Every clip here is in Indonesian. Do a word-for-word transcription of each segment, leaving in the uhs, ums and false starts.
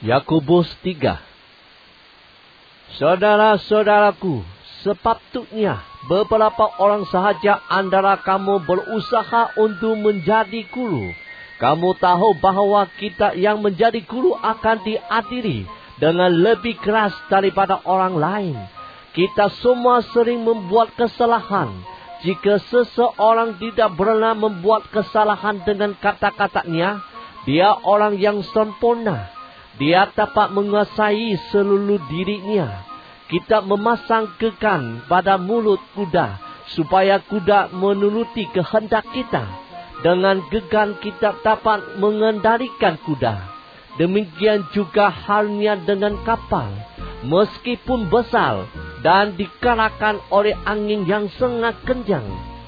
Yakobus tiga. Saudara-saudaraku, sepatutnya beberapa orang sahaja antara kamu berusaha untuk menjadi guru. Kamu tahu bahwa kita yang menjadi guru akan diadili dengan lebih keras daripada orang lain. Kita semua sering membuat kesalahan. Jika seseorang tidak pernah membuat kesalahan dengan kata-katanya, dia orang yang sempurna. Dia dapat menguasai seluruh dirinya. Kita memasang gegan pada mulut kuda, supaya kuda menuruti kehendak kita. Dengan gegan kita dapat mengendalikan kuda. Demikian juga halnya dengan kapal. Meskipun besar dan dikerahkan oleh angin yang sangat kencang,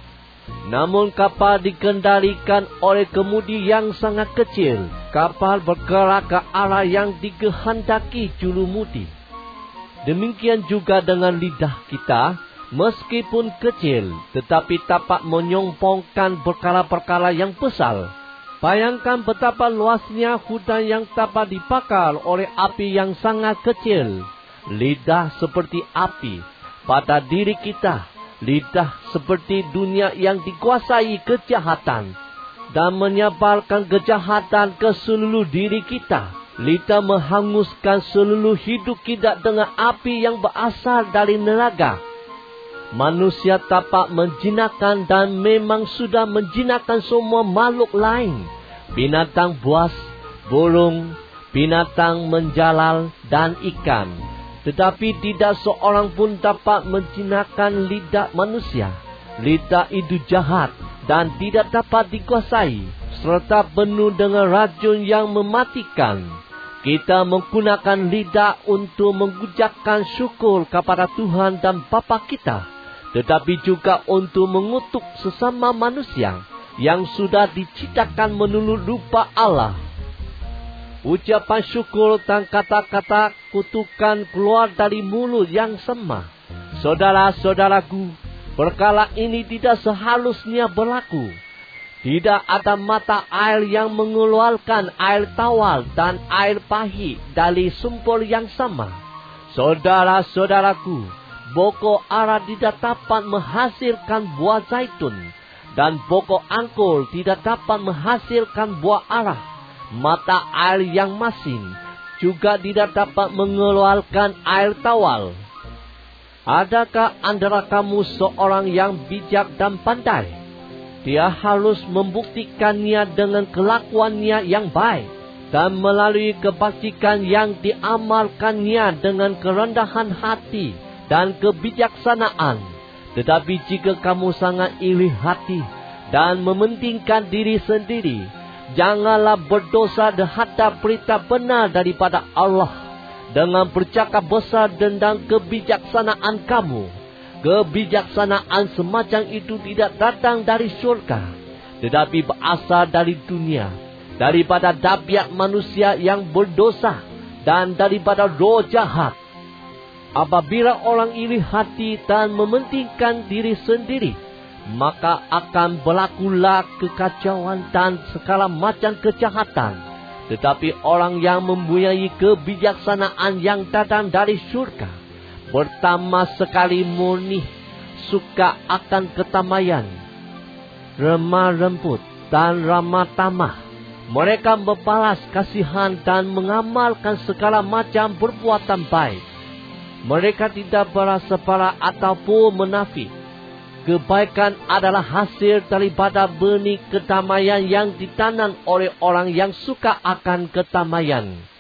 namun kapal dikendalikan oleh kemudi yang sangat kecil. Kapal bergerak ke arah yang dikehendaki jurumudi. Demikian juga dengan lidah kita, meskipun kecil, tetapi dapat menyombongkan perkara-perkara yang besar. Bayangkan betapa luasnya hutan yang dapat dibakar oleh api yang sangat kecil. Lidah seperti api pada diri kita. Lidah seperti dunia yang dikuasai kejahatan dan menyebarkan kejahatan ke seluruh diri kita. Lidah menghanguskan seluruh hidup kita dengan api yang berasal dari neraka. Manusia dapat menjinakkan dan memang sudah menjinakkan semua makhluk lain. Binatang buas, burung, binatang menjalal, dan ikan. Tetapi tidak seorang pun dapat menjinakkan lidah manusia. Lidah itu jahat dan tidak dapat dikuasai, serta penuh dengan racun yang mematikan. Kita menggunakan lidah untuk mengucapkan syukur kepada Tuhan dan Bapa kita, tetapi juga untuk mengutuk sesama manusia yang sudah diciptakan menurut rupa Allah. Ucapan syukur dan kata-kata kutukan keluar dari mulut yang sama. Saudara-saudaraku, perkara ini tidak seharusnya berlaku. Tidak ada mata air yang mengeluarkan air tawar dan air pahit dari sumber yang sama. Saudara-saudaraku, pokok ara tidak dapat menghasilkan buah zaitun, dan pokok anggur tidak dapat menghasilkan buah ara. Mata air yang masin juga tidak dapat mengeluarkan air tawar. Adakah antara kamu seorang yang bijak dan pandai? Dia harus membuktikannya dengan kelakuannya yang baik dan melalui kebajikan yang diamalkannya dengan kerendahan hati dan kebijaksanaan. Tetapi jika kamu sangat iri hati dan mementingkan diri sendiri, janganlah berdosa terhadap berita benar daripada Allah dengan bercakap besar tentang kebijaksanaan kamu. Kebijaksanaan semacam itu tidak datang dari surga, tetapi berasal dari dunia, daripada tabiat manusia yang berdosa dan daripada roh jahat. Apabila orang iri hati dan mementingkan diri sendiri, maka akan berlakulah kekacauan dan segala macam kejahatan. Tetapi orang yang mempunyai kebijaksanaan yang datang dari surga, pertama sekali murni, suka akan kedamaian, remah lembut, dan ramah tamah. Mereka membalas kasihan dan mengamalkan segala macam perbuatan baik. Mereka tidak berasa parah ataupun munafik. Kebaikan adalah hasil daripada benih kedamaian yang ditanam oleh orang yang suka akan kedamaian.